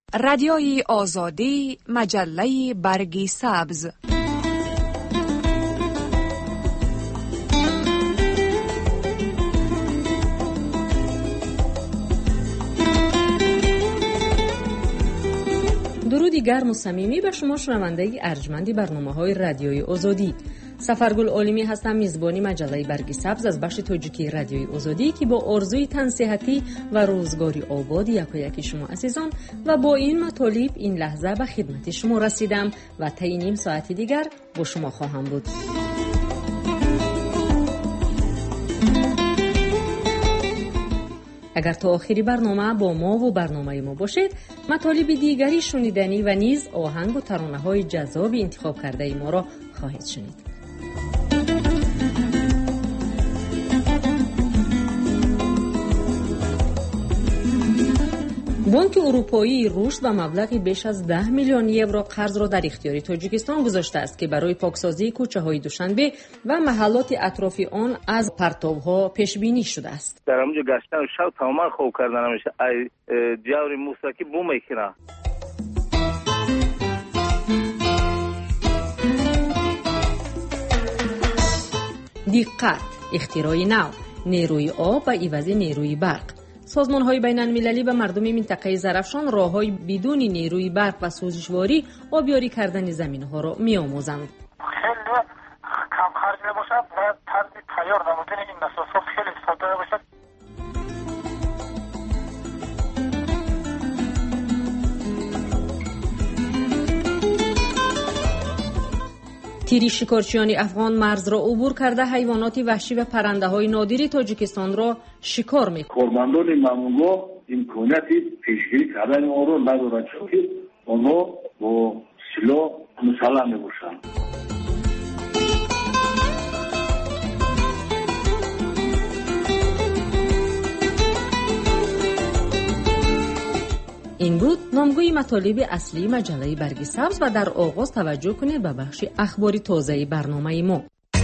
رادیوی آزادی، مجله برگ سبز. درودی گرم و صمیمی به شما شنونده ارجمندی برنامه‌های رادیوی آزادی. سفرگل عالمی هستم، میزبانی مجله برگ سبز از بخش تاجیکی رادیوی آزادی که با آرزوی تن صحتی و روزگاری آباد یکی شما عزیزان و با این مطالب این لحظه به خدمت شما رسیدم و تا نیم ساعت دیگر با شما خواهم بود. اگر تا آخری برنامه با ما و برنامه ما باشید، مطالب دیگری شنیدنی و نیز آهنگ و ترانه‌های جذاب انتخاب کرده ما را خواهید شنید. بانک اروپایی رشد و مبلغی بیش از 10 میلیون یورو قرض را در اختیار تاجیکستان گذاشته است که برای پاکسازی کوچه‌های دوشنبه و محلات اطراف آن از پرتوها پیش بینی شده است. در اونجا گشتن شب تمام خوب کردن میشه. ای جوری موسیقی بوم میکنه. دقت، اختراع نو، نیروی آب و عوض نیروی برق. سازمان‌های بین‌المللی به مردم منطقه زرافشان راه‌های بدون نیروی برق و سوزشواری آبیاری کردن زمین‌ها را می‌آموزند. خیلی کم خرج باشد و طرز تیار نمودن این نسازها خیلی ساده باشد. تیری شکارچیان افغان مرز را عبور کرده حیوانات وحشی و پرنده‌های نادر تاجیکستان را شکار می‌کنند. کارمندان مامورها امکانات پیشگیری کردن آن را ندارند چون آنها با سلاح مسلح می‌باشند. این بود نامگوی مطالب اصلی مجله برگ سبز و در آغاز توجه کنید به بخش اخباری تازه برنامه ما.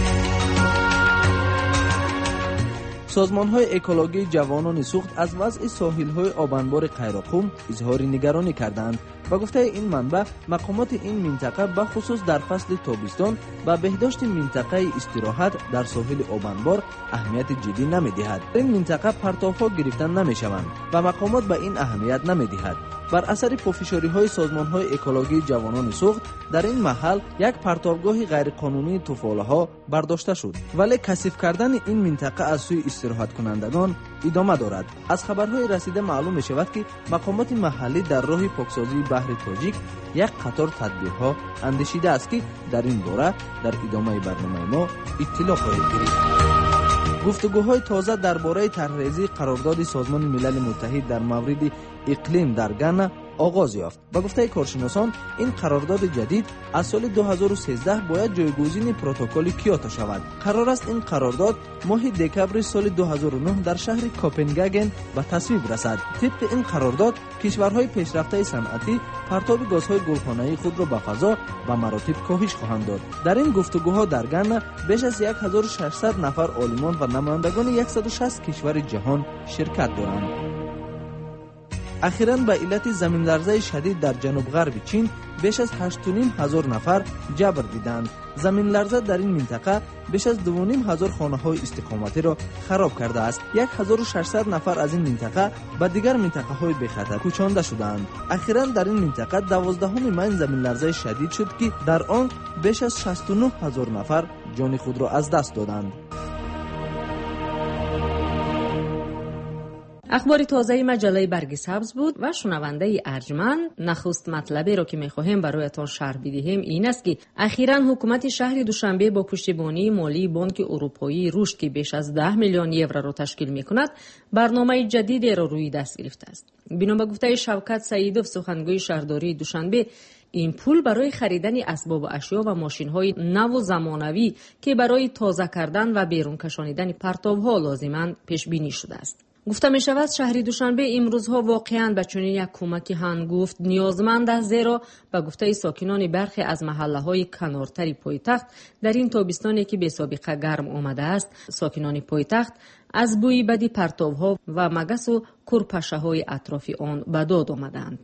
سازمان‌های اکولوژی جوانان سوخت از وضع ساحل‌های آبانبار قیراقم اظهار نگرانی کردند و گفته این منبع مقامات این منطقه به خصوص در فصل تابستان به بهداشت منطقه استراحت در ساحل آبانبار اهمیت جدی نمی‌دهد. این منطقه پرتوها گرفتن نمی‌شوند و مقامات به این اهمیت نمی‌دهد. بر اثر پافشاری‌های سازمان‌های اکولوژی جوانان سوخت در این محل یک پرتوگاه غیرقانونی طفوله‌ها برداشته شد، ولی کثیف کردن این منطقه از سوی استراحت کنندگان ادامه دارد. از خبرهای رسیده معلوم می‌شود که مقامات محلی در راه پاکسازی بحر تاجیک یک قطار تدبیرها اندیشیده است که در این باره در ادامه برنامه ما اطلاع خواهید گرفت. گفتگوهای تازه درباره طرح‌ریزی قرارداد سازمان ملل متحد در مورد اقلیم در گانا آغاز یافت. با گفته کارشناسان این قرارداد جدید از سال 2013 باید جایگزین پروتکل کیوتو شود. قرار است این قرارداد ماه دکمبر سال 2009 در شهر کوپنهاگن به تصویب رسد. طبق این قرارداد کشورهای پیشرفته صنعتی پرتاب گازهای گلخانه‌ای خود را به فضا به مراتب کاهش خواهند داد. در این گفتگوها در گانا بیش از 1600 نفر عالمان و نمایندگان 160 کشور جهان شرکت دارند. اخیراً به علت زمین لرزه شدید در جنوب غرب چین بیش از 8,500 نفر جبر دیدند. زمین لرزه در این منطقه بیش از 2,500 خانه‌های استقامتی را خراب کرده است. 1600 نفر از این منطقه به دیگر منطقه‌های بخطر کوچانده شدند. اخیراً در این منطقه 12مین من زمین لرزه شدید شد که در آن بیش از 69,000 نفر جان خود را از دست دادند. اخبار تازه مجله برگ سبز بود و شنونده ارجمند، نخست مطلبی را که می‌خواهیم برایتان شرح بدهیم این است که اخیراً حکومت شهر دوشنبه با پشتیبانی مالی بانک اروپایی رشد که بیش از 10 میلیون یورو را تشکیل می‌کند برنامه جدیدی را روی دست گرفته است. بنا به گفته شوکت سعیدوف سخنگوی شهرداری دوشنبه، این پول برای خریدن اسباب اشیا و ماشین‌های نو و زمانوی که برای تازه کردن و بیرون کشانیدن پرتاب‌ها لازمند پیش بینی شده است. گفته می شود شهر دوشنبه امروزها واقعاً به چنین یک کمک هنگفت نیازمند است، زیرا به گفته ساکنان برخی از محله‌های کنارتر پایتخت در این تابستانی که به سابقه گرم آمده است، ساکنان پایتخت از بوی بدی پرتاب‌ها و مگس و کرپشه‌های اطراف آن به داد آمدند.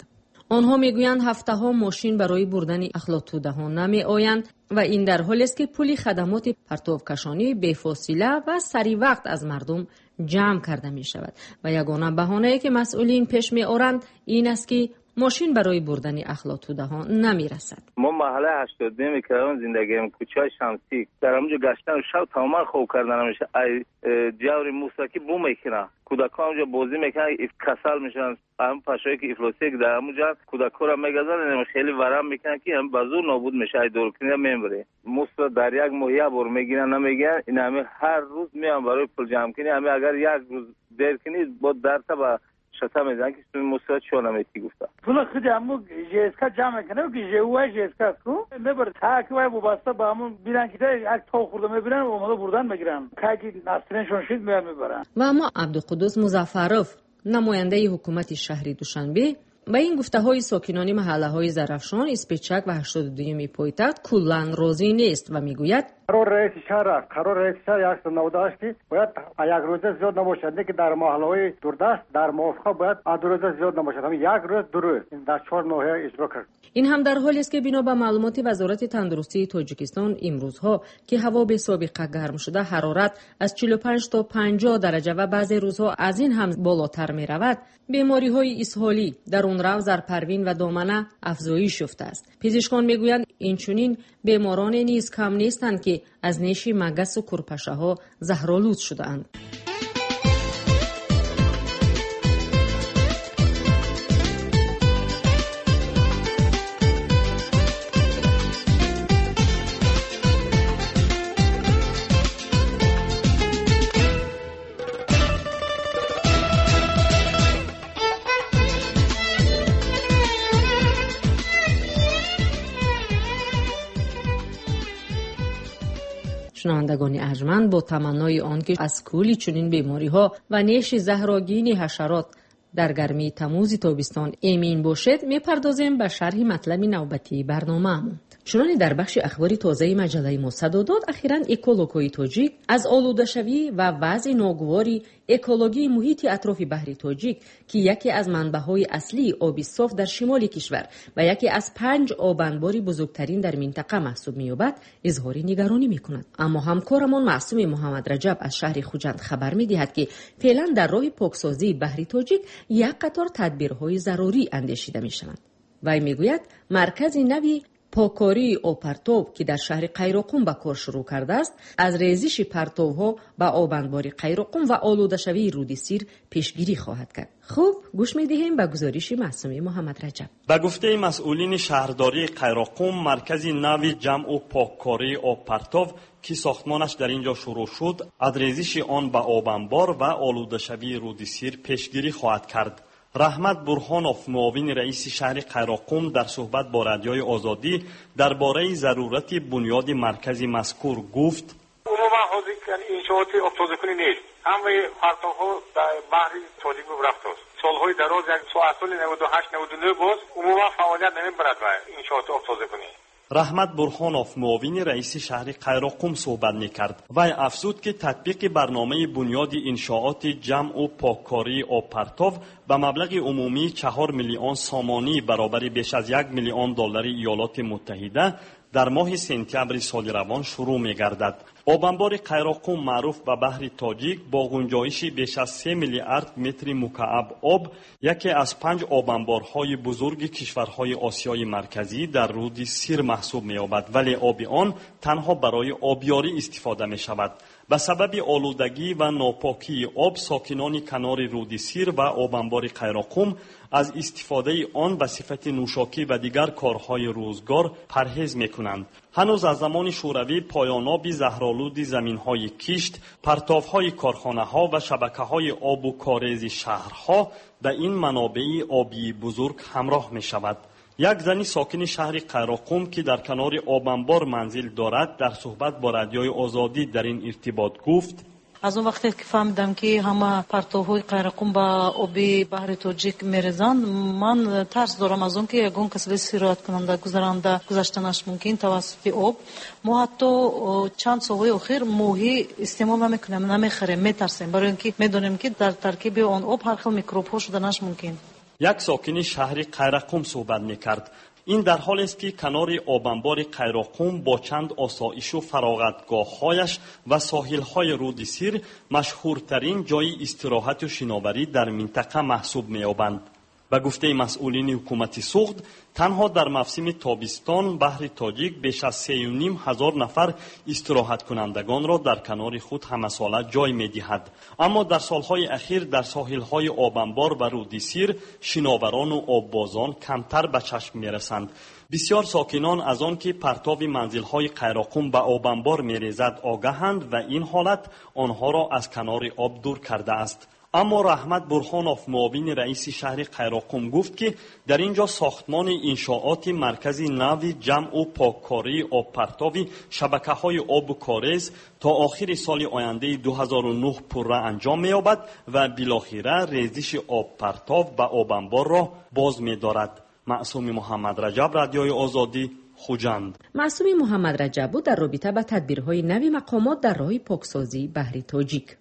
آنها میگویند هفته‌ها ماشین برای بردن اخلاط‌توده‌ها نمی‌آیند و این در حالی است که پول خدمات پرتوکشانی بفاصله و سریع وقت از مردم جمع کرده می شود و یگانه بهانه‌ای که مسئولین پیش می‌آورند این است که ماشین برای بردن اخلاط‌توده‌ها نمی‌رسد. ما محله 82 کران زندگیم کوچه شمسی در اونجا گشتن شب تمام خوب کردن میشه ای جوری موسیقی بوم میکنه کودکان اونجا بازی میکنن کسل میشن هم پاشایی که افلاسی در اونجا کودکا را میگذارن خیلی ورم میکنن که هم بازور نابود میشه ای دورکنی میمره موسا در یک ماه یه بار میگیرن نمیگن این همه هر روز میان برای پول جمع کنی همه اگر یک روز دیر کنی با درس با شتا میزنن که موسیقی چون نمیتی گفته پول خود همو جسکا جمع کنه که جوه جسکا کو میبره تا که وابسته با همون بیرن که یک تا خورده میبرن و اومده بردن میگیرن که نسلشون شید میبرن. و اما عبدالقدوس مظفرов نماینده حکومت شهر دوشنبه با این گفته‌های ساکنان محله‌های زرافشان، اسپیچک و 82 پایتخت کلاً راضی نیست و میگوید قرار رئیس شهر یک سنود است که باید یک روزه زیاد نباشد که در محله‌های دوردست در موافقه باید دو روزه زیاد نباشد هم یک روز دو روز در 4 ناحیه اجرا کرد. این هم در حالی است که بنا به معلومات وزارت تندرستی تاجیکستان امروزها که هوا به سابقه گرم شده حرارت از 45 تا 50 درجه و بعضی روزها از این هم بالاتر می رود بیماری‌های اسهالی در اون رو زرپروین و دامنه افزایش یافته است. پزشکان میگویند اینچنین بیماران نیز کم نیستند که از نیش مگس و کرپشه‌ها زهرآلود شده‌اند. شنوندگان ارجمند با تمنای آن که از کولی چنین بیماری‌ها و نیش زهرآگین حشرات در گرمی تموز تابستان امین باشد میپردازیم به شرح مطلب نوبتی برنامه‌مون. چنانچه در بخش اخباری تازه مجله ما صدا داد اخیراً اکولوژهای تاجیک از آلوده‌شوی و وضع ناگواری اکولوژی محیط اطراف بحر تاجیک که یکی از منبع‌های اصلی آب صاف در شمال کشور و یکی از 5 آب انبار بزرگترین در منطقه محسوب می‌یابد اظهار نگرانی می‌کند. اما همکارمان معصوم محمد رجب از شهر خوجند خبر می‌دهد که فعلا در راه پاکسازی بحر تاجیک یک قطار تدبیرهای ضروری اندیشیده می‌شوند. وی می‌گوید مرکز نوی پاکاری پرتو که در شهر قیراقم به کار شروع کرده است از ریزش پرتوها به آب انبار قیراقم و آلوده شوی رود سیر پیشگیری خواهد کرد. خوب گوش می‌دهیم به گزارش معصوم محمد رجب. به گفته مسئولین شهرداری قیراقم مرکز نوی جمع و پاککاری آب پرتو که ساختمانش در اینجا شروع شد از ریزش آن به آب انبار و آلوده شوی رود سیر پیشگیری خواهد کرد. رحمت برهانوف معاون رئیس شهر قیراقم در صحبت با رادیوی آزادی درباره ضرورت بنیاد مرکز مذکور گفت: عموما حاضر انشاءات آبتازه‌کنی نیست. همه پرتوها در بحر تاجیک رفته است. سالهای دراز یک سال 98 99 باز عموما فعالیت نمی‌برد و انشاءات آبتازه‌کنی. رحمت برهانوف معاون رئیس شهر قیراقم صحبت می‌کرد و افزود که تطبیق برنامه بنیاد انشاءات جمع و پاککاری آب پرتو به مبلغ عمومی 4 میلیون سامانی برابر بیش از 1 میلیون دلار ایالات متحده در ماه سپتامبر سال روان شروع می‌گردد. آب انبار قیراقم معروف به بحر تاجیک با گنجایش بیش از 3 میلیارد متر مکعب آب یکی از 5 آب انبارهای بزرگ کشورهای آسیای مرکزی در رود سیر محسوب می‌یابد، ولی آب آن تنها برای آبیاری استفاده می‌شود. به سبب آلودگی و ناپاکی آب ساکنان کنار رود سیر و آب انبار قیراقم از استفاده آن به صفت نوشاکی و دیگر کارهای روزگار پرهیز می‌کنند. هنوز از زمان شوروی پایاناب زهرآلود زمین‌های کشت، پرتوهای کارخانه‌ها و شبکه‌های آب و کاریز شهرها به این منابع آبی بزرگ همراه می‌شود. یک زنی ساکن شهر قیراقم که در کنار آب انبار منزل دارد در صحبت با رادیوی آزادی در این ارتباط گفت: از اون وقتی که فهمیدم که همه پرتوهای قیراقم با آب بحر تاجیک میریزن من ترس دارم از اون که یگان کسب سیرات کننده گذشتنش ممکن توسط آب. ما حتی چند سال اخیر ماهی استعمال نمیکنیم، نمیخریم، میترسیم برای اینکه میدونیم که در ترکیب آن آب هر خیل میکروب ها شدنش ممکن. یک ساکن شهر قیرقم صحبت میکرد. این در حالی است که کنار آبانبار قیرقم با چند آسایش و فراغتگاه‌هایش و ساحل‌های رود سیر مشهورترین جای استراحت و شناوری در منطقه محسوب می‌یابند. به گفته مسئولین حکومت سوخت، تنها در موسم تابستان بحر تاجیک بیش از 3,500 نفر استراحت کنندگان را در کنار خود همساله جای می‌دهد. اما در سالهای اخیر در ساحل‌های آبانبار و رود سیر شناوران و آببازان کمتر به چشم می‌رسند. بسیار ساکنان از آن که پرتاب منزل‌های قیرقم به آبانبار می‌ریزد آگاهند و این حالت آنها را از کنار آب دور کرده است. اما رحمت برهانوف معاون رئیس شهر قیرقم گفت که در اینجا ساختمان انشاءات مرکز نو جمع و پاککاری آب پرتاب شبکه‌های آب کاریز تا آخر سال آینده 2009 پروژه انجام می‌یابد و بالاخره ریزش آب پرتاب به آبانبار را باز می‌دارد. معصوم محمد رجب، رادیوی آزادی، خوجند. معصوم محمد رجب بود در رابطه با تدبیرهای نوی مقامات در راه پاکسازی بحر تاجیک.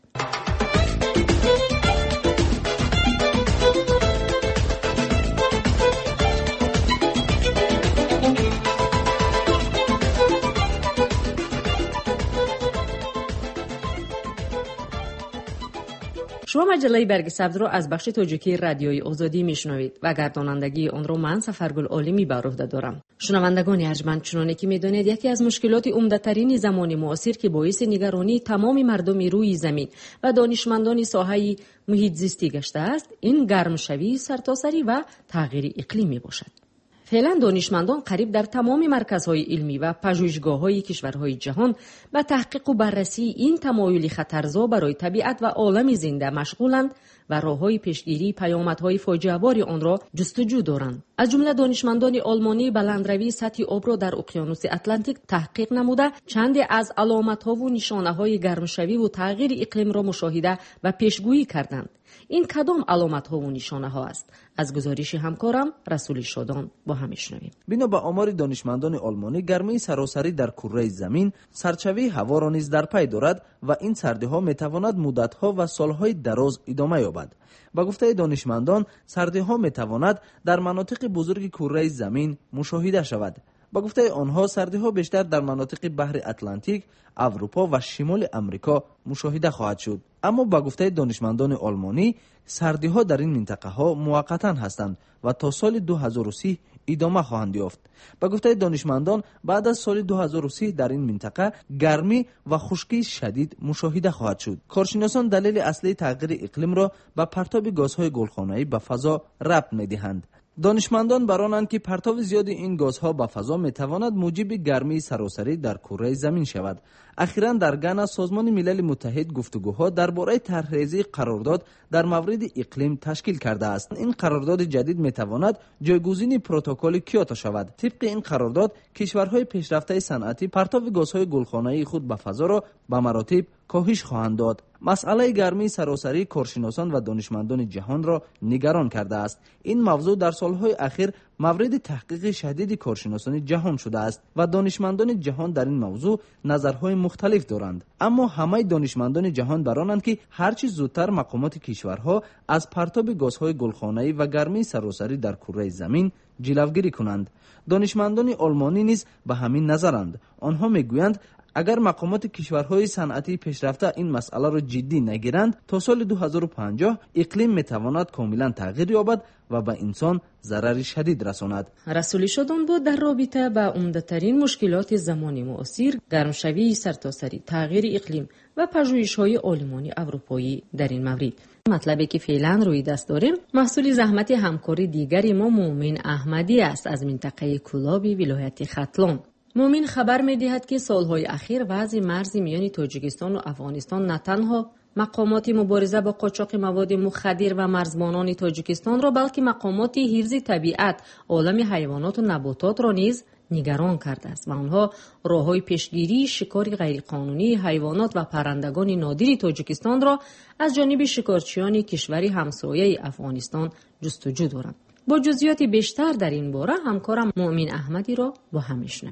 شما مجله برگ سبز را از بخش تاجیکی رادیوی آزادی میشنوید و گردانندگی آن را من سفرگل عالمی بر عهده دارم. شنوندگان ارجمند، چنانه که میدانید یکی از مشکلات عمده‌ترین زمان معاصر که باعث نگرانی تمام مردم روی زمین و دانشمندان ساحه محیط زیستی گشته است، این گرمشوی سرتاسری و تغییر اقلیمی باشد. فعلا دانشمندان قریب در تمام مرکزهای علمی و پژوهشگاه‌های کشورهای جهان به تحقیق و بررسی این تمایل خطرزا برای طبیعت و عالم زنده مشغولند و راه‌های پیشگیری پیامدهای فاجعه‌بار آن را جستجو دارند. از جمله دانشمندان آلمانی بلندروی سطح آب را در اقیانوس اتلانتیک تحقیق نموده چند از علامت‌ها و نشانه‌های گرمشوی و تغییر اقلیم را مشاهده و پیشگویی کردند. این کدام علامت‌ها و نشانه‌ها است؟ از گزارش همکارم رسول شادان با هم میشنویم. بنا به آمار دانشمندان آلمانی، گرمی سراسری در کره زمین سرچوی هوا را نیز در پی دارد و این سردی‌ها می‌تواند مدت‌ها و سال‌های دراز ادامه یابد. با گفته دانشمندان، سردی‌ها می‌تواند در مناطق بزرگ کره زمین مشاهده شود. با گفته آنها، سردی‌ها بیشتر در مناطق بحر اتلانتیک، اروپا و شمال امریکا مشاهده خواهد شد. اما با گفته دانشمندان آلمانی، سردی‌ها در این منطقه‌ها موقتا هستند و تا سال 2030 ادامه خواهند یافت. با گفته دانشمندان، بعد از سال 2030 در این منطقه گرمی و خشکی شدید مشاهده خواهد شد. کارشناسان دلیل اصلی تغییر اقلیم را به پرتاب گازهای گلخانه‌ای به فضا ربط می‌دهند. دانشمندان برانند که پرتاب زیاد این گازها به فضا میتواند موجب گرمی سراسری در کره زمین شود. اخیراً در گانا سازمان ملل متحد گفتگوها درباره طرحریزی قرارداد در مورد اقلیم تشکیل کرده است. این قرارداد جدید میتواند جایگزین پروتکل کیوتو شود. طبق این قرارداد، کشورهای پیشرفته صنعتی پرتاب گازهای گلخانه‌ای خود به فضا را به مراتب کاهش خواهند داد. مسئله گرمی سراسری کارشناسان و دانشمندان جهان را نگران کرده است. این موضوع در سالهای اخیر مورد تحقیق شدید کارشناسان جهان شده است و دانشمندان جهان در این موضوع نظرهای مختلف دارند. اما همه دانشمندان جهان برانند که هرچی زودتر مقامات کشورها از پرتاب گازهای گلخانه‌ای و گرمی سراسری در کره زمین جلوگیری کنند. دانشمندان آلمانی نیز به همین نظرند. آنها میگویند اگر مقامات کشورهای صنعتی پیشرفته این مسئله را جدی نگیرند، تا سال 2050 اقلیم میتواند کاملا تغییر یابد و به انسان ضرر شدید رساند. رسول شادان بود در رابطه با عمده‌ترین مشکلات زمان معاصر، گرمشوی سرتاسری، تغییر اقلیم و پژوهش‌های آلمانی اروپایی در این مورد. مطلبی که فعلا روی دست داریم محصول زحمت همکاری دیگری ما مومن احمدی است از منطقه کولابی ولایت ختلان. مومن خبر می‌دهد که سالهای اخیر وضع مرز میان تاجیکستان و افغانستان نه تنها مقامات مبارزه با قاچاق مواد مخدر و مرزبانان تاجیکستان را، بلکه مقامات حفظ طبیعت، عالم حیوانات و نباتات را نیز نگران کرده است و آنها راه‌های پیشگیری شکار غیرقانونی حیوانات و پرندگان نادر تاجیکستان را از جانب شکارچیان کشور همسایه افغانستان جستجو دارند. با جزئیات بیشتر در این باره همکارم مؤمن احمدی را با هم میشنویم.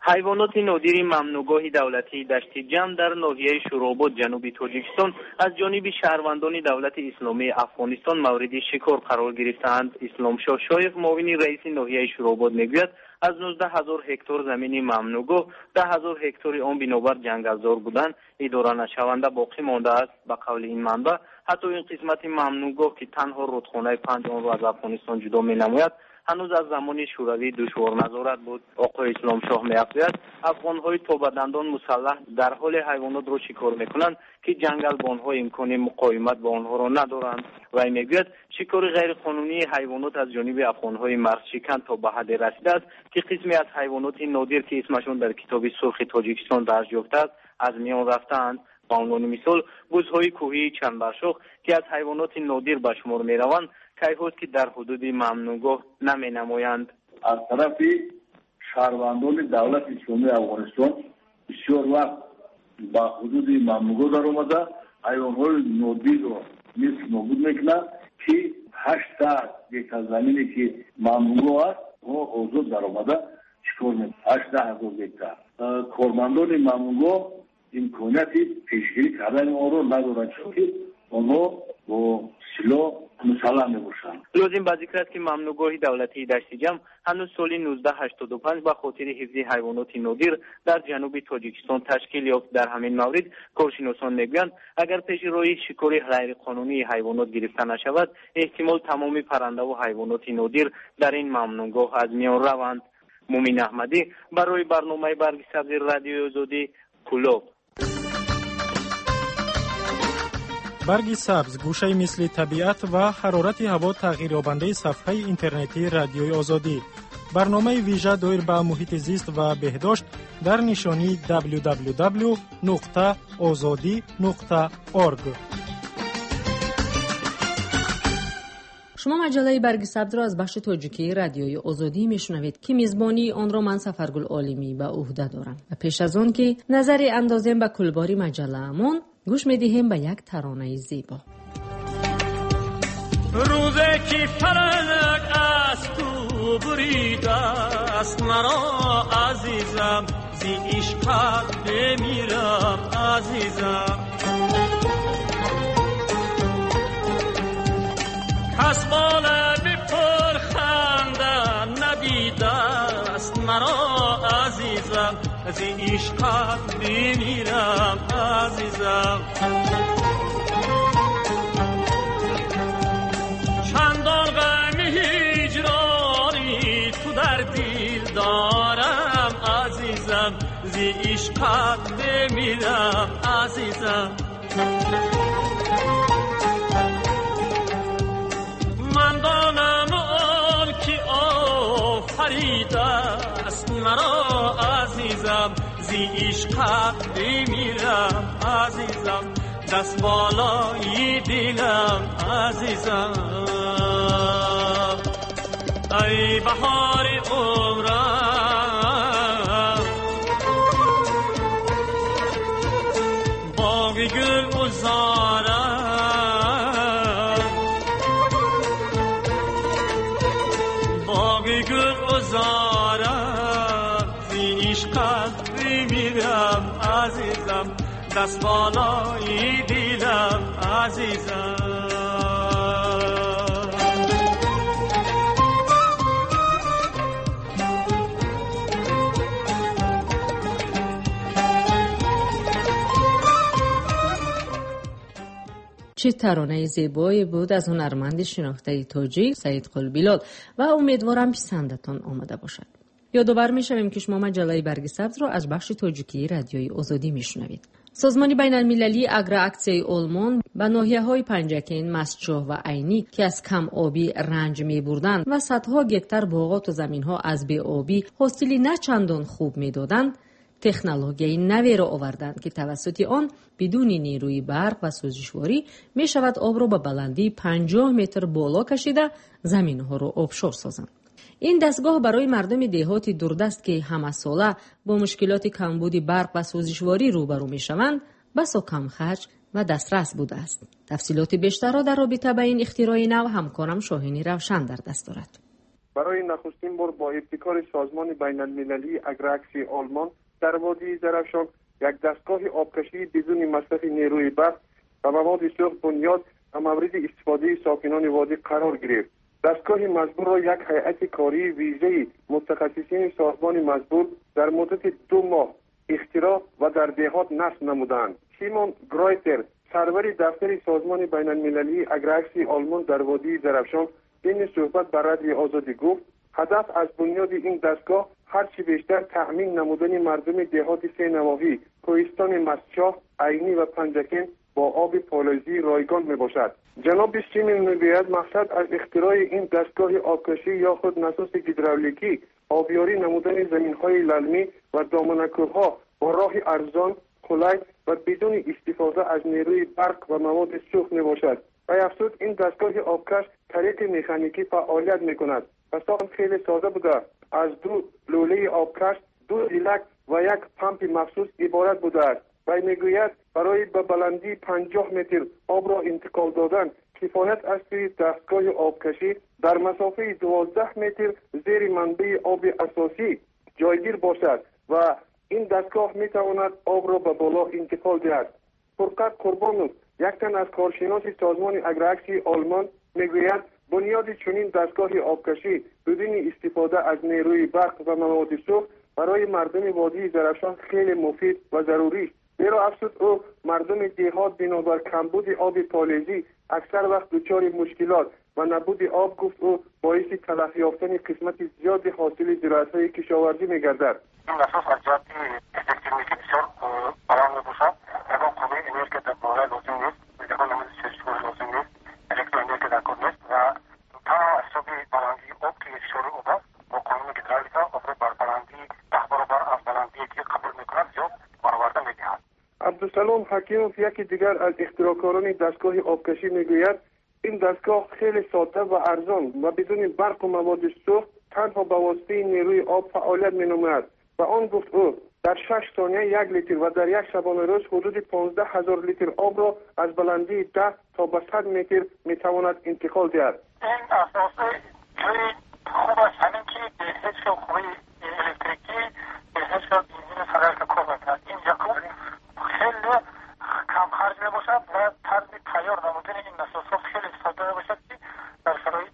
حیوانات نادر ممنوعگاه دولتی دشت جم در ناحیه شوراباد جنوبی تاجیکستان از جانب شهروندان دولت اسلامی افغانستان مورد شکار قرار گرفتند. اسلام شاه شایخ معاون رئیس ناحیه شوراباد میگوید از 19,000 هکتار زمین ممنوعگاه 10,000 هکتار آن بنابر جنگلزار بودند اداره نشونده باقی مانده است. به قول این منبع حتی این قسمت ممنوعگاه که تنها رودخانه 5 آن را از افغانستان جدا می‌نماید هنوز از زمان شوروی دشوار نظارت بود. آقای اسلام شاه می‌افزاید افغان‌های تا به دندان مسلح در حال حیوانات را شکار می‌کنند که جنگل با آنها امکان مقاومت با آنها را ندارند. و می‌گوید شکار غیرقانونی حیوانات از جانب افغان‌های مرزشکن تا به حد رسیده است که قسمی از حیوانات نادر که اسمشون در کتاب سرخ تاجیکستان درج یافته است از میان رفتند. به عنوان مثال بزهای کوهی چندبرشاخ که از حیوانات نادر به شمار می‌روند کیهات که در حدود ممنوعگاه نمی‌نمایند. از طرف شهروندان دولت اسلامی افغانستان بسیار وقت با حدود ممنوعگاه در آمده حیوانات نادر را نیست نابود میکنند که 8 هکتار زمینی که ممنوعگاه است و آزاد در آمده چیکار میکنند 18,000 هکتار. کارمندان ممنوعگاه امکانیت پیشگیری کردن آن را ندارند چون که آنها با سلاح مسلح میباشند. لازم به ذکر است که ممنوعگاه دولتی دشت جم هنوز سال 1985 به خاطر حفظ حیوانات نادر در جنوب تاجیکستان تشکیل یافت. در همین مورد کارشناسان میگویند اگر پیش روی شکار غیرقانونی حیوانات گرفته نشود احتمال تمام پرنده و حیوانات نادر در این ممنوعگاه از میان روند. مومین احمدی برای برنامه برگ سبز رادیوی آزادی کلوب. برگ سبز گوشه مثل طبیعت و حرارت هوا تغییریابنده صفحه اینترنتی رادیوی آزادی. برنامه ویژه دایر به محیط زیست و بهداشت در نشانی www.azadi.org. شما مجله برگ سبز را از بخش تاجیکی رادیوی آزادی میشنوید که میزبانی آن را من سفرگل عالمی به عهده دارم. و پیش از آن که نظری اندازیم به کلباری مجله‌مون گوش میدهیم به یک ترانه زیبا. روزی که فلک از تو بریده است مرا عزیزم زی عشقت بمیرم عزیزم کس بالا بی پرخنده ندیده است مرا عزیزم زی عشقت بمیرم عزیزم چندان غم هجرانی تو در دل دارم عزیزم زی عشقت بمیرم عزیزم من دانم آن که آفریده است مرا عزیزم زی عشقت بمیرم عزیزم دست بالای دلم عزیزم ای بهار عمرم باغ گل گلزارم باغ گل گلزارم زی عشقت بمیرم عزیزم دست بالای دلم عزیزم چه ترانه زیبایی بود از هنرمند شناخته تاجیک سید قلبیلال و امیدوارم پسندتان آمده باشد. یادآور می‌شویم که شما مجله برگ سبز را از بخش تاجیکی رادیوی آزادی میشنوید. سازمان بین المللی اگرآکسیای آلمان به ناحیه‌های پنجکین، مسجح و عینی که از کم آبی رنج می‌بردند و صدها گکتر باغات و زمین‌ها از بی‌آبی حاصلی نه چندان خوب می‌دادند، تکنولوژی نوی را آوردند که توسط آن بدون نیروی برق و سوزشواری می شود آب را به بلندی 50 متر بالا کشیده زمین‌ها را آبشار سازند. این دستگاه برای مردم دهات دوردست که همه ساله با مشکلات کمبود برق و سوزشواری روبرو می شوند بسا کم خرج و دسترس بوده است. تفصیلات بیشتر را در رابطه با این اختراع نو همکارم شاهینی روشن در دست دارد. برای نخستین بار با ابتکار سازمان بین المللی اگراکسی آلمان در وادی زرافشان یک دستگاه آبکشی بدون مصرف نیروی برق و مواد سوخت بنیاد و مورد استفاده ساکنان وادی قرار گرفت. دستگاه مزبور را یک هیئت کاری ویژه متخصصین سازمان مزبور در مدت 2 ماه اختراع و در دهات نصب نمودند. سیمون گرایتر، سرور دفتر سازمان بین المللی اگراکسی آلمان در وادی زرافشان، این صحبت بر رادیوی آزادی گفت هدف از بنیاد این دستگاه هرچی بیشتر تأمین نمودن مردم دهات 3 نواحی کوهستان مستشاه، عینی و پنجکن با آب پالایزی رایگان می باشد. جناب سیمون میگوید مقصد از اختراع این دستگاه آبکشی یا خود نساز هیدرولیکی آبیاری نمودن زمین‌های للمی و دامنه‌کوه‌ها با راه ارزان، خلای و بدون استفاده از نیروی برق و مواد سوخت می باشد. و افزود این دستگاه آبکش طریق مکانیکی فعالیت می کند و ساخت خیلی ساده بوده. از 2 لوله آبکش، 2 دیلک و یک پمپ مخصوص عبارت بوده است. و میگوید برای به بلندی 50 متر آب را انتقال دادن کفایت است که دستگاه آبکشی در مسافه 12 متر زیر منبع آب اساسی جایگیر باشد و این دستگاه می تواند آب را به بالا انتقال دهد. فرقت قربانوف، یک تن از کارشناس سازمان اگراکسی آلمان میگوید بنیاد چنین دستگاه آبکشی بدون استفاده از نیروی برق و مواد سوخت برای مردم وادی زرافشان خیلی مفید و ضروری است. زیرا افسوس او مردم دهات بنابر کمبود آب پالایزی اکثر وقت دچار مشکلات و نبود آب گفت او باعث تلف یافتن قسمت زیاد حاصل زراعت‌های کشاورزی می‌گردد. این اساس از جهت الکتریکی بسیار برام می‌باشد. اگر قوه انرژی در باره لازم نیست، اگر نمود سرچشمه لازم نیست، الکترونیکی در کار نیست و تنها حساب بلندی آب که فشار آب است با قانون هیدرولیکا آب را بر بلندی 10 برابر از بلندی که قبول می‌کند زیاد برآورده می‌دهد. عبدالسلام حکیموف یکی دیگر از اختراعکاران دستگاه آبکشی میگوید این دستگاه خیلی ساده و ارزان و بدون برق و مواد سوخت تنها به واسطه نیروی آب فعالیت می‌نماید و آن گفت او در 6 ثانیه 1 لیتر و در یک شبانه روز حدود 15,000 لیتر آب را از بلندی 10 تا به 100 متر میتواند انتقال دهد. این اساس خیلی خوب است، همین که به هیچ قوه الکتریکی به هیچ بنزین فرار که کار می‌کند. این یکم خیلی کم خرج میباشد و طرز تیار نمودن این نسازها خیلی ساده میباشد که در شرایط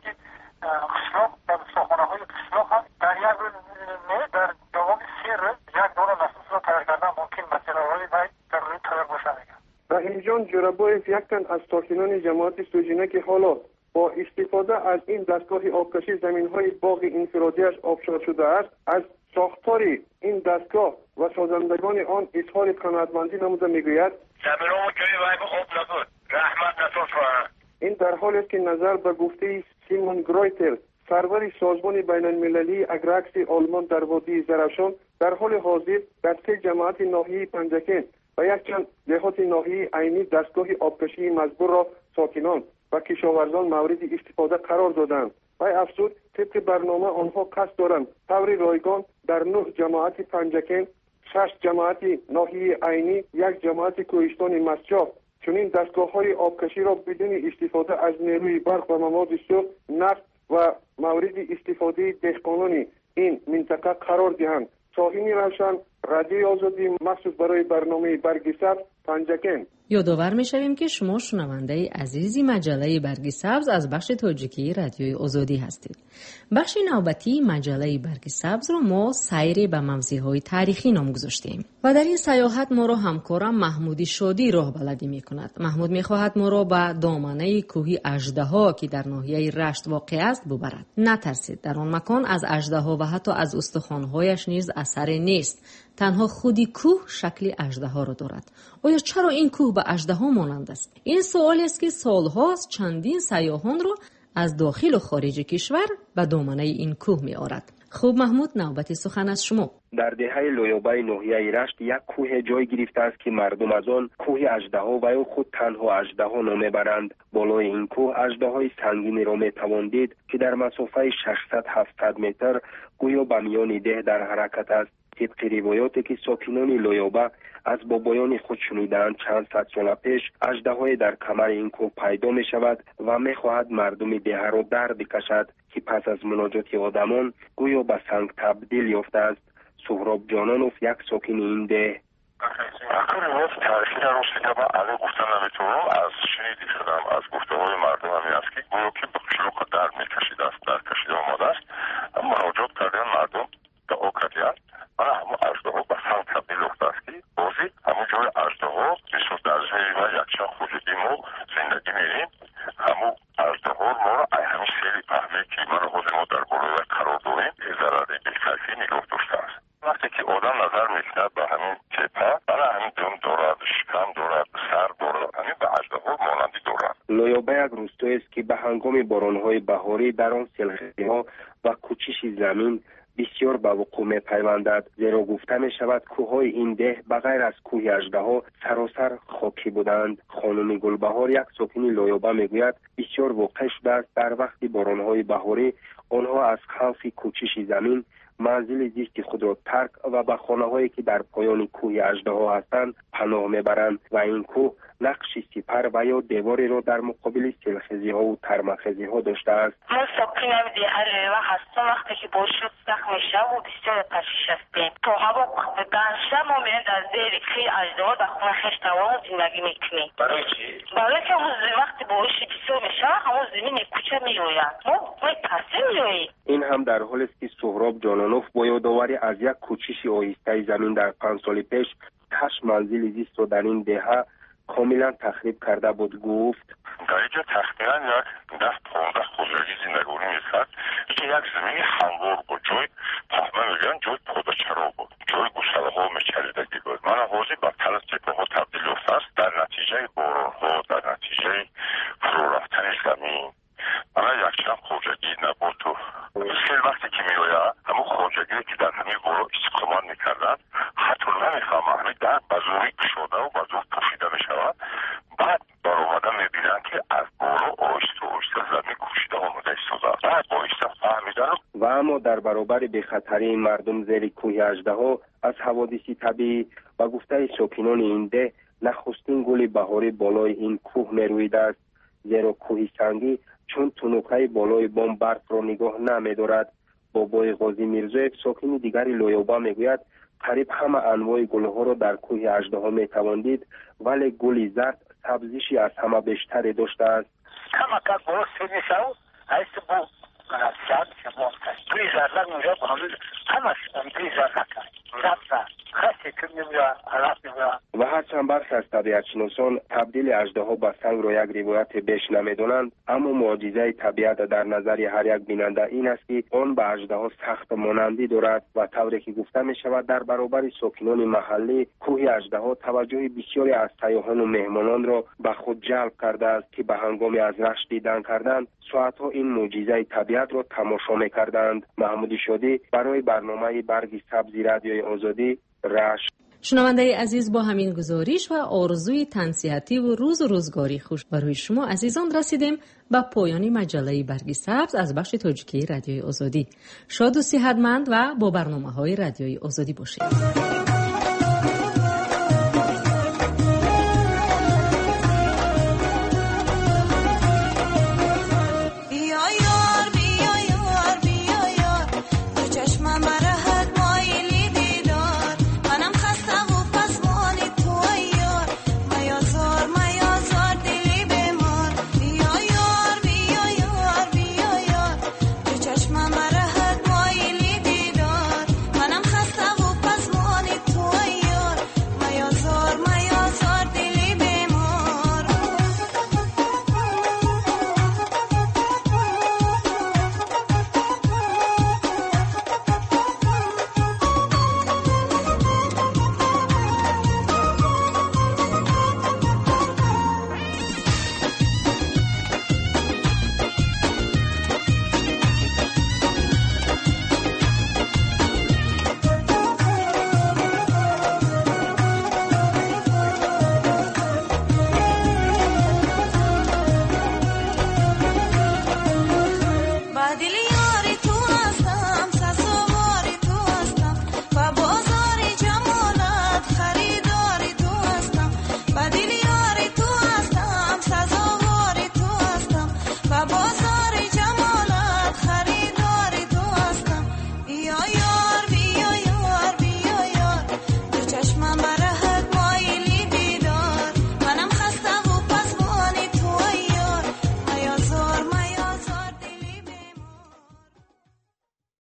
قشلاق در ساختمان‌های قشلاق هم در یک روز در دوام 3 روز یک دور نساز را تیار کردن ممکن مسئله‌های در روی تیار باشد. رحیمجان جورابویف یک تن از ساکنان جماعت سوجینه که حالا با استفاده از این دستگاه آبکشی زمین‌های باغ انفرادیش آبشار شده است از ساختار این دستگاه و سازندگان آن اظهار قناعتمندی نموده میگوید زمین‌ها جای وای آب نبود رحمت نساز کنند. این در حالی است که نظر به گفته سیمون گرایتر سرور سازمان بین المللی اگراکسی آلمان در وادی زرافشان در حال حاضر در 3 جماعت ناحیه پنجکن و یک چند دهات ناحیه عینی دستگاه آبکشی مزبور را ساکنان و کشاورزان مورد استفاده قرار دادند. و افزود طبق برنامه آنها قصد دارند طور رایگان در 9 جماعت پنجکن، 6 جماعت ناحیه عینی، 1 جماعت کوهستان مستشاه چنین دستگاه‌های آبکشی را بدون استفاده از نیروی برق و مواد سوخت، نفت و مورد استفاده دهقانان این منطقه قرار دهند. شاهین روشن، رادیوی آزادی، مخصوص برای برنامه برگ سبز، پنجکن. یادآور می‌شویم که شما شنونده عزیزی مجله برگ سبز از بخش تاجیکی رادیوی آزادی هستید. بخش نوبتی مجله برگ سبز را ما سیر به موضوعات تاریخی نام گذاشتیم و در این سیاحت ما را همکارم محمودی شادی راهبردی می‌کند. محمود می‌خواهد ما را به دامنه کوه اژدها که در ناحیه رشت واقع است ببرد. نترسید، در آن مکان از اژدها و حتی از استخوان‌هایش نیز اثری نیست. تنها خودی کوه شکل اژدها را دارد. آیا چرا این کوه به اژدها مانند است؟ این سوالی است که سالهاست چندین سیاحان را از داخل و خارج کشور به دامنه این کوه می آورد. خوب محمود، نوبت سخن از شما. در دهه لویابای ناحیه رشت یک کوه جای گرفته است که مردم از آن کوه اژدها و یا خود تنها اژدها نام برند. بالای این کوه اژدهای سنگینی را می توان دید که در مسافه 600-700 متر گویا به میان ده در حرکت است. طبق روایاتی که ساکنان لویابه از بابایان خود شنیدند چند صد سال پیش اژدهای در کمر این کوه پیدا می شود و می خواهد مردم ده را در بکشد که پس از مناجات آدمان گویا به سنگ تبدیل یافته است. سهراب جانانوف یک ساکن این ده. تاریخی در روسیه با علی گفتن نمیتونم از شنیدی شدم از گفته های مردم همی است که گویا که به شلوک در میکشید است، در کشید آماده است. اما مناجات کردن مردم دعا کردن من همون اژدها به سنگ تبدیل یافته است که بازی همون جای اژدها بسیار در زیر و یکچند خوجگی ما زندگی میریم. همون اژدها ما را همین سری پهمه که من خود ما در بالای قرار داریم این ضرر بی‌کیفی نگاه داشته است. وقتی که آدم نظر میکنه به همین تپه برای همین دم دارد، شکم دارد، سر دارد، همین به اژدها مانندی دارد. لویابه یک روستایی است که به هنگام بارانهای بهاری در آن سیلخی‌ها و کوچش زمین بسیار به وقوع می‌پیوندد، زیرا گفته می‌شود کوههای این ده بغیر از کوه اژدها سراسر خاکی بودند. خانم گلبهار یک ساکن لویابه میگوید بسیار واقع شده است در وقت بارانهای بهاری آنها از خوف کوچش زمین منزل زیست خود را ترک و به خانه‌هایی که در پایان کوه اژدها هستند پناه میبرند و این کوه نقش سپر و یا دیواری را در مقابل سیلخیزی‌ها و ترمخیزی‌ها داشته است. ما ساکنان دیگر و هستم وقتی که بارشت سخت میشه و بسیار تشویش هستیم. تا هوا گرمشه ما میریم در زیر کوه اژدها در خونه خویش تمام زندگی میکنیم. برای چی؟ برای که وقتی بارش بسیار میشه همون زمین کوچه میروید. ما تاثیر میروید. این هم در حالی است که سهراب جانانوف با یادآوری از یک کوچش آهسته زمین در 5 سال پیش 8 منزل زیست را در این دهه کاملا تخریب کرده بود گفت در اینجا تقریبا یک 10-15 خوزگی زندگی میکرد. این یک زمین هموار بود، جای پهمه میگن جای پادچرا بود، جای گوساله ها میچریدگی بود. من حوضی به تلس تپه ها تبدیل یافته است در نتیجه باران ها، در نتیجه فرو رفتن زمین. من یک چند خوزگی نبود و بسیار وقتی که میآید همون خوزگی که در همین بارا استقامت میکردن حتی نمیفهمه همین در بزوری کشاده و بزور پوشیده میشود. بعد برآمده میبینن که از بارا آهسته آهسته زمین کوشیده آمده ایستاده. بعد آهسته فهمیدن و اما در برابر بی‌خطری مردم زیر کوه اژدها از حوادث طبیعی و گفته ساکنان این ده نخستین گل بهاری بالای این کوه میرویده است، زیرا کوه سنگی چون تنوکای بالای بام برف را نگاه نمی‌دارد. بابای قاضی میرزایف ساکن دیگری لویابه میگوید قریب همه انواع گلها را در کوه اژدها میتواندید، ولی گل زرد سبزیشی از همه بیشتری داشته است. همه که گل سنیساو هست با مناسب شما توی زرد میگه کامل همه توی زرد زرد خاصی که میگه حالات میگه. و هرچند برخی از طبیعتشناسان تبدیل اژدها به سنگ را یک روایت بیش نمیدانند، اما معجزه طبیعت در نظر هر یک بیننده این است که آن به اژدها سخت مانندی دارد و طوری که گفته می شود در برابر ساکنان محلی کوه اژدها توجه بسیاری از سیاحان و مهمانان را به خود جلب کرده است که به هنگام از رشت دیدن کردن ساعتها این معجزه طبیعت را تماشا می‌کردند. محمود شادی برای برنامه برگ سبز رادیوی آزادی رشت. شنونده عزیز، با همین گزارش و آرزوی تن صحتی و روز و روزگاری خوش برای شما عزیزان رسیدیم به پایان مجله برگ سبز از بخش تاجیکی رادیوی آزادی. شاد و صحتمند و با برنامه‌های رادیوی آزادی باشید.